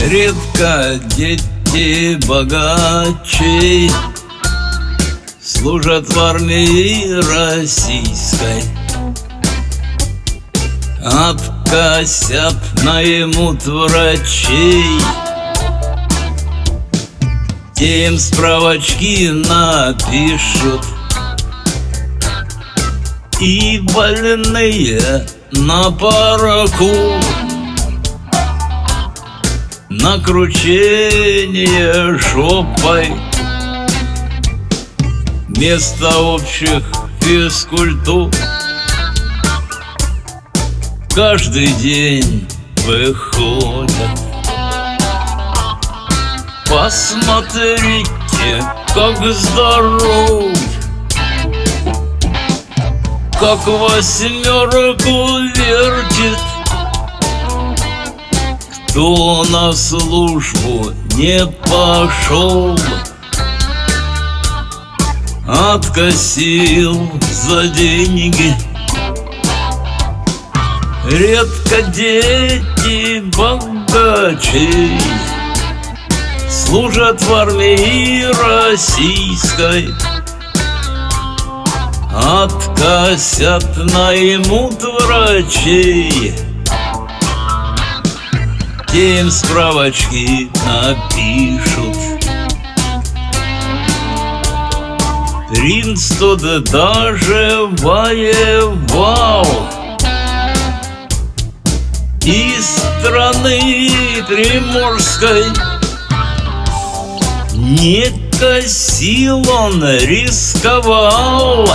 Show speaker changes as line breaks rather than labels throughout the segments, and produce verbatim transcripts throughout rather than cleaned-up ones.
Редко дети богачей служат в армии российской. Откосят, наймут врачей, те им справочки напишут, и больные на парку на кручение жопой. Вместо общих физкультур каждый день выходят. Посмотрите, как здоров, как восьмерку вертит. Кто на службу не пошел, откосил за деньги. Редко дети богачей служат в армии российской. Откосят, наймут врачей, те им справочки напишут. Принц тот даже воевал из страны приморской. Не косил он, рисковал,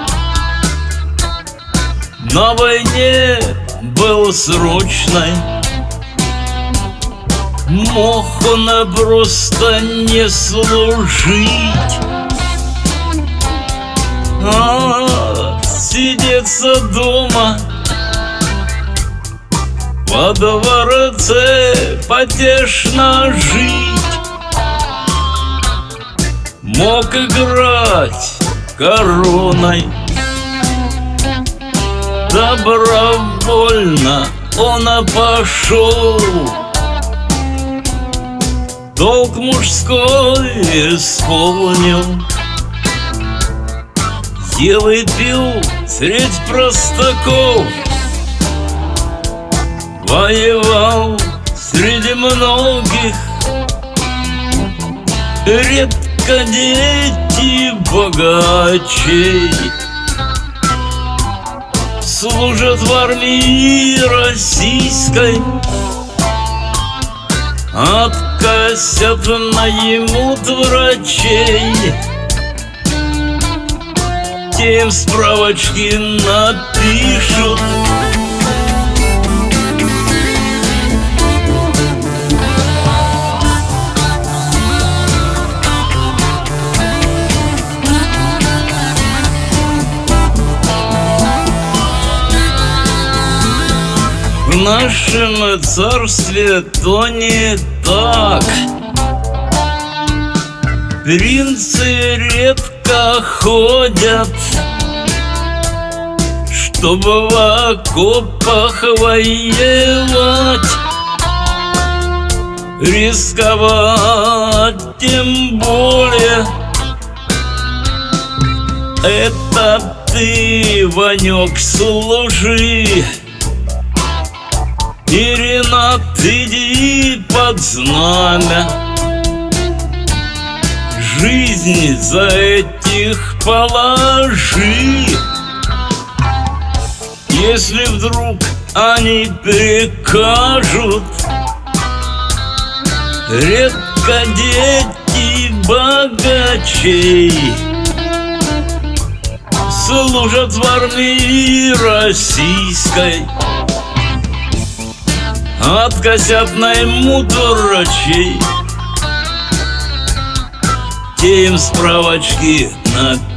на войне был срочной. Мог он просто не служить, а сидеться дома во дворце, потешно жить. Мог играть короной, добровольно он пошел, долг мужской исполнил. Ел и пил средь простаков, воевал среди многих. Редко дети богачей служат в армии российской. Откосят, наймут врачей, те им справочки напишут. В нашем царстве то не так. Принцы редко ходят, чтобы в окопах воевать, рисковать тем более. Это ты, Ванек, служи, и Ренат, иди под знамя. Жизнь за этих положи. Если вдруг они прикажут, редко дети богачей служат в армии российской. Откосят, наймут врачей, те им справочки напишут.